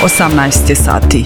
18 sati.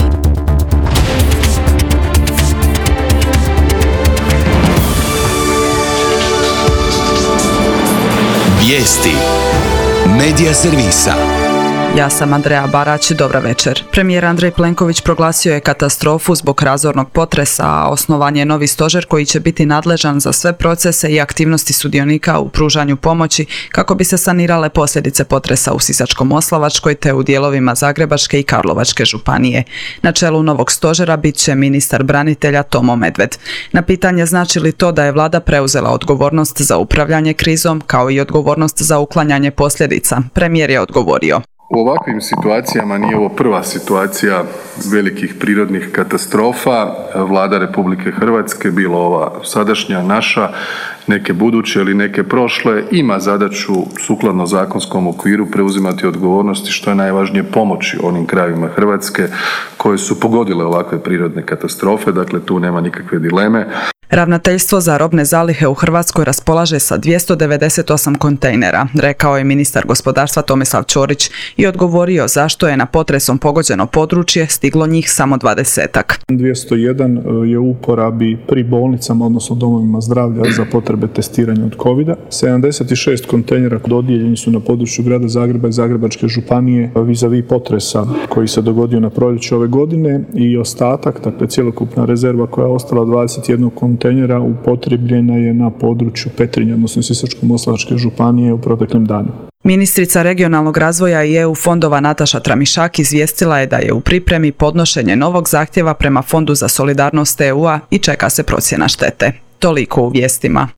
Vijesti Medija servisa. Ja sam Andreja Barać, dobra večer. Premijer Andrej Plenković proglasio je katastrofu zbog razornog potresa, a osnovan je novi stožer koji će biti nadležan za sve procese i aktivnosti sudionika u pružanju pomoći kako bi se sanirale posljedice potresa u Sisačko-moslavačkoj te u dijelovima Zagrebačke i Karlovačke županije. Na čelu novog stožera bit će ministar branitelja Tomo Medved. Na pitanje znači li to da je vlada preuzela odgovornost za upravljanje krizom kao i odgovornost za uklanjanje posljedica, premijer je odgovorio. U ovakvim situacijama nije ovo prva situacija velikih prirodnih katastrofa. Vlada Republike Hrvatske, bilo ova sadašnja naša, neke buduće ili neke prošle, ima zadaću sukladno zakonskom okviru preuzimati odgovornosti, što je najvažnije, pomoći onim krajevima Hrvatske koje su pogodile ovakve prirodne katastrofe, dakle tu nema nikakve dileme. Ravnateljstvo za robne zalihe u Hrvatskoj raspolaže sa 298 kontejnera, rekao je ministar gospodarstva Tomislav Ćorić i odgovorio zašto je na potresom pogođeno područje stiglo njih samo 20-ak. 201 je u uporabi pri bolnicama, odnosno domovima zdravlja za potrebe testiranja od covida. 76 kontejnera dodijeljeni su na području grada Zagreba i Zagrebačke županije vis-a-vis potresa koji se dogodio na proljeće ove godine i ostatak, dakle cjelokupna rezerva koja je ostala 21 kontejnera upotrijebljena je na području Petrinje, odnosno Sisačko-moslavačke županije u proteklim danima. Ministrica regionalnog razvoja i EU fondova Nataša Tramišak izvijestila je da je u pripremi podnošenje novog zahtjeva prema Fondu za solidarnost EU-a i čeka se procjena štete. Toliko u vijestima.